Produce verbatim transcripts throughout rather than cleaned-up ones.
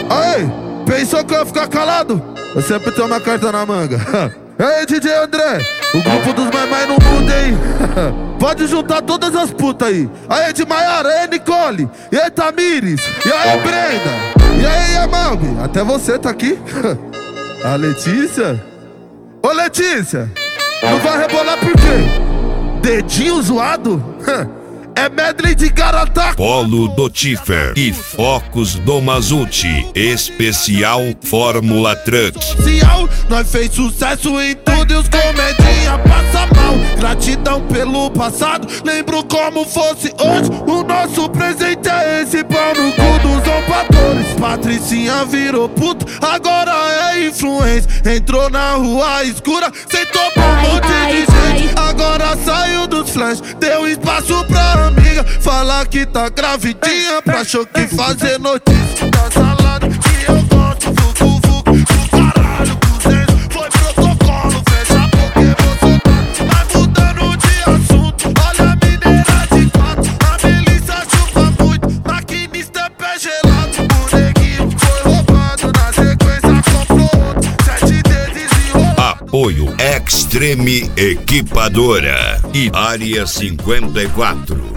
Aí, pensou que eu ia ficar calado? Eu sempre tenho uma carta na manga. Ei, D J André, o grupo dos mais mais no mundo, hein? Pode juntar todas as putas aí. Aí, de Maiara, aí, Nicole. E aí, Tamires. E aí, Brenda. E aí, Yamalbi. Até você tá aqui. A Letícia. Ô, Letícia, não vai rebolar por quê? Dedinho zoado? É medley de Garatá. Polo do Tifer e Focos do Mazuti. Especial Fórmula Truck. Social, nós fez sucesso em tudo e os comedinha passa mal. Gratidão pelo passado, lembro como fosse hoje. O nosso presente é esse, pau no cu dos ombadores. Patricinha virou puto, agora é influência. Entrou na rua escura, sentou pra um monte de gente. Agora saiu dos flash, deu espaço pra amiga. Falar que tá gravidinha, pra choque fazer notícia. Da salada que eu gosto, vucu vucu do caralho. Cruzeiro foi protocolo, fecha porque você tá. Vai mudando de assunto, olha a mineira de quatro. A milícia chupa muito, maquinista é pé gelado. O neguinho foi roubado, na sequência comprou outro. Sete dedos enrolado. Apoio Extreme Equipadora e Área cinquenta e quatro.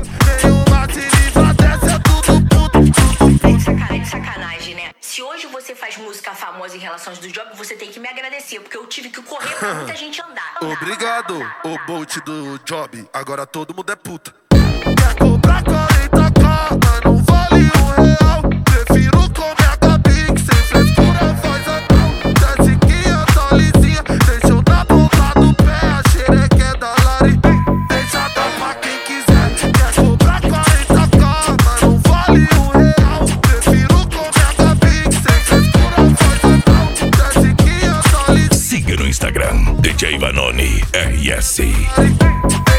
Sacanagem, sacanagem, né? Se hoje você faz música famosa em relações do job, você tem que me agradecer, porque eu tive que correr pra muita gente andar. Obrigado, o Bolt do job. Agora todo mundo é puta. Quer cobrar quarenta k, mas não vale um real. Prefiro comer a Gabi, que sem frescura faz a tal. Desce que a tá lisinha, deixa eu na ponta do pé. A xereca é da Lari, deixa dar pra quem quiser. Quer cobrar quarenta k, mas não vale um real. Prefiro comer a Gabi, que sem frescura faz a tal. Desce que a tá lisinha. Siga no Instagram, D J Vanoni R S.